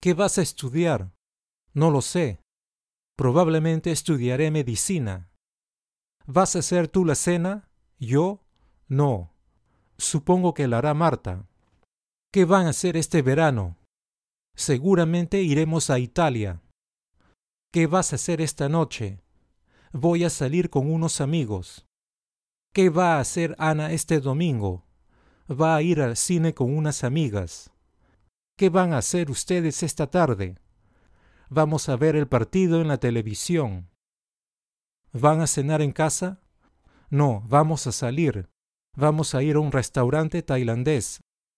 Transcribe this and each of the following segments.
¿Qué vas a estudiar? No lo sé. Probablemente estudiaré medicina. ¿Vas a hacer tú la cena? ¿Yo? No. Supongo que la hará Marta. ¿Qué van a hacer este verano? Seguramente iremos a Italia. ¿Qué vas a hacer esta noche? Voy a salir con unos amigos. ¿Qué va a hacer Ana este domingo? Va a ir al cine con unas amigas. ¿Qué van a hacer ustedes esta tarde? Vamos a ver el partido en la televisión. ¿Van a cenar en casa? No, vamos a salir. Vamos a ir a un restaurante tailandés.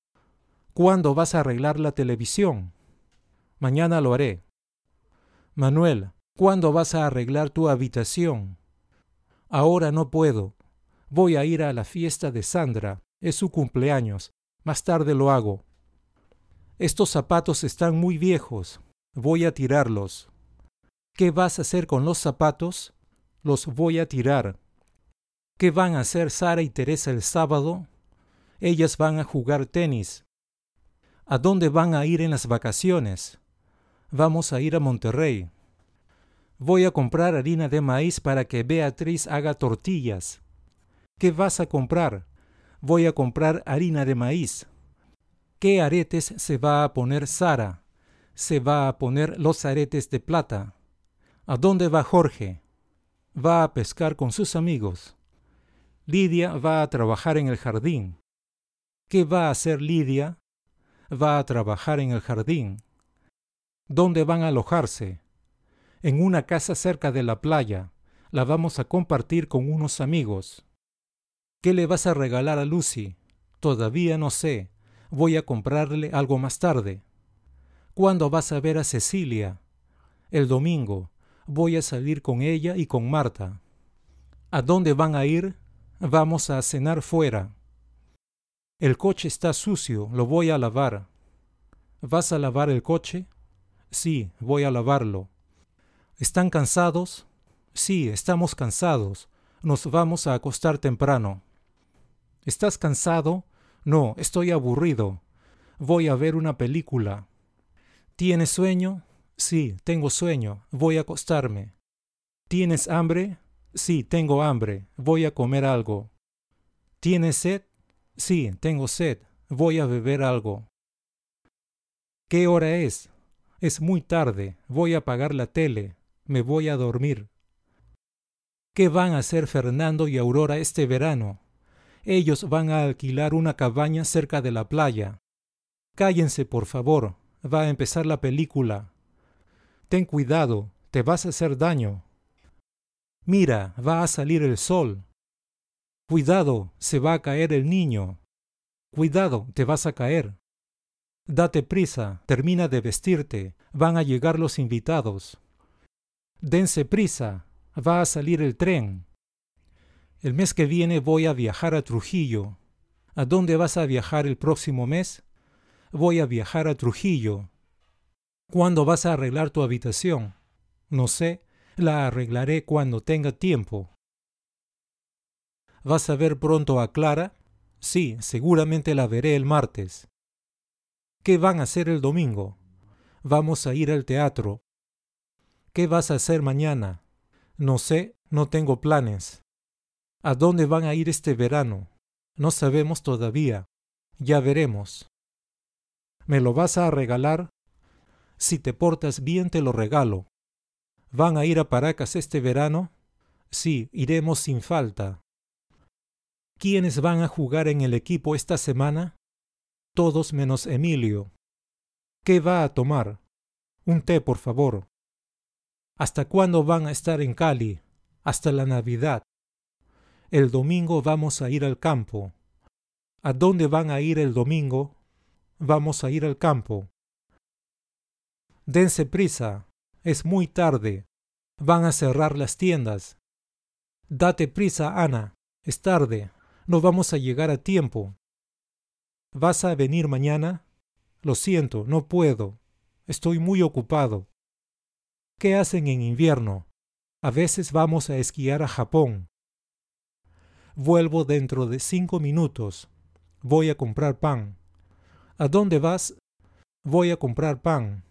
¿Cuándo vas a arreglar la televisión? Mañana lo haré. Manuel, ¿cuándo vas a arreglar tu habitación? Ahora no puedo. Voy a ir a la fiesta de Sandra. Es su cumpleaños. Más tarde lo hago. Estos zapatos están muy viejos. Voy a tirarlos. ¿Qué vas a hacer con los zapatos? Los voy a tirar. ¿Qué van a hacer Sara y Teresa el sábado? Ellas van a jugar tenis. ¿A dónde van a ir en las vacaciones? Vamos a ir a Monterrey. Voy a comprar harina de maíz para que Beatriz haga tortillas. ¿Qué vas a comprar? Voy a comprar harina de maíz. ¿Qué aretes se va a poner Sara? Se va a poner los aretes de plata. ¿A dónde va Jorge? Va a pescar con sus amigos. Lidia va a trabajar en el jardín. ¿Qué va a hacer Lidia? Va a trabajar en el jardín. ¿Dónde van a alojarse? En una casa cerca de la playa. La vamos a compartir con unos amigos. ¿Qué le vas a regalar a Lucy? Todavía no sé. Voy a comprarle algo más tarde. ¿Cuándo vas a ver a Cecilia? El domingo. Voy a salir con ella y con Marta. ¿A dónde van a ir? Vamos a cenar fuera. El coche está sucio, lo voy a lavar. ¿Vas a lavar el coche? Sí, voy a lavarlo. ¿Están cansados? Sí, estamos cansados. Nos vamos a acostar temprano. ¿Estás cansado? No, estoy aburrido. Voy a ver una película. ¿Tienes sueño? Sí, tengo sueño. Voy a acostarme. ¿Tienes hambre? Sí, tengo hambre. Voy a comer algo. ¿Tienes sed? Sí, tengo sed. Voy a beber algo. ¿Qué hora es? Es muy tarde. Voy a apagar la tele. Me voy a dormir. ¿Qué van a hacer Fernando y Aurora este verano? Ellos van a alquilar una cabaña cerca de la playa. Cállense, por favor. Va a empezar la película. Ten cuidado, te vas a hacer daño. Mira, va a salir el sol. Cuidado, se va a caer el niño. Cuidado, te vas a caer. Date prisa, termina de vestirte, van a llegar los invitados. Dense prisa, va a salir el tren. El mes que viene voy a viajar a Trujillo. ¿A dónde vas a viajar el próximo mes? Voy a viajar a Trujillo. ¿Cuándo vas a arreglar tu habitación? No sé, la arreglaré cuando tenga tiempo. ¿Vas a ver pronto a Clara? Sí, seguramente la veré el martes. ¿Qué van a hacer el domingo? Vamos a ir al teatro. ¿Qué vas a hacer mañana? No sé, no tengo planes. ¿A dónde van a ir este verano? No sabemos todavía. Ya veremos. ¿Me lo vas a regalar? Si te portas bien te lo regalo. ¿Van a ir a Paracas este verano? Sí, iremos sin falta. ¿Quiénes van a jugar en el equipo esta semana? Todos menos Emilio. ¿Qué va a tomar? Un té, por favor. ¿Hasta cuándo van a estar en Cali? Hasta la Navidad. El domingo vamos a ir al campo. ¿A dónde van a ir el domingo? Vamos a ir al campo. Dense prisa. Es muy tarde. Van a cerrar las tiendas. Date prisa, Ana. Es tarde. No vamos a llegar a tiempo. ¿Vas a venir mañana? Lo siento, no puedo. Estoy muy ocupado. ¿Qué hacen en invierno? A veces vamos a esquiar a Japón. Vuelvo dentro de 5 minutos. Voy a comprar pan. ¿A dónde vas? Voy a comprar pan.